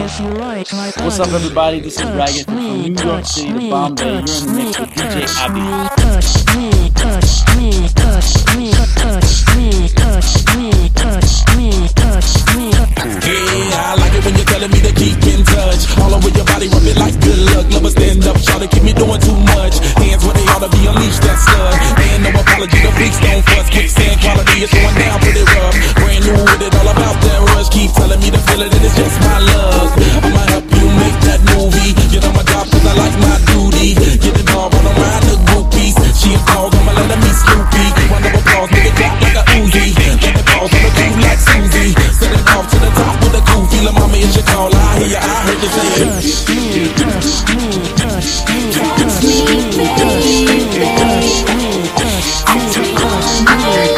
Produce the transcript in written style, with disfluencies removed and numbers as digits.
What's up, everybody? This is Ragged from New York City to Bombay. You're in the mix with DJ Abby. Touch me, touch me, touch me, touch me, touch me, touch me, touch me. Yeah, I like it when you're telling me to keep in touch. All over your body, rub it like good luck. Love stand up, try to keep me doing too much. Hands where they ought to be, unleashed that stud. Ain't no apology, the freaks don't fuss. Kickstand quality is going down pretty rough. Brand new with it, all about that rush. Keep telling me to feel it, and it's just my luck. I'ma help you make that movie. Get on my job cause I like my duty. Get the dog on around the groupies. She a dog, I'ma let her meet Snoopy. Round of applause, make it drop like a Uzi. Get the balls on the crew like Susie. Set it off to the top with a cool feeling. Mama, it's your call. I hear ya, I heard you say it. Touch me, touch me, touch me, touch me, touch me, touch me, touch me, touch me.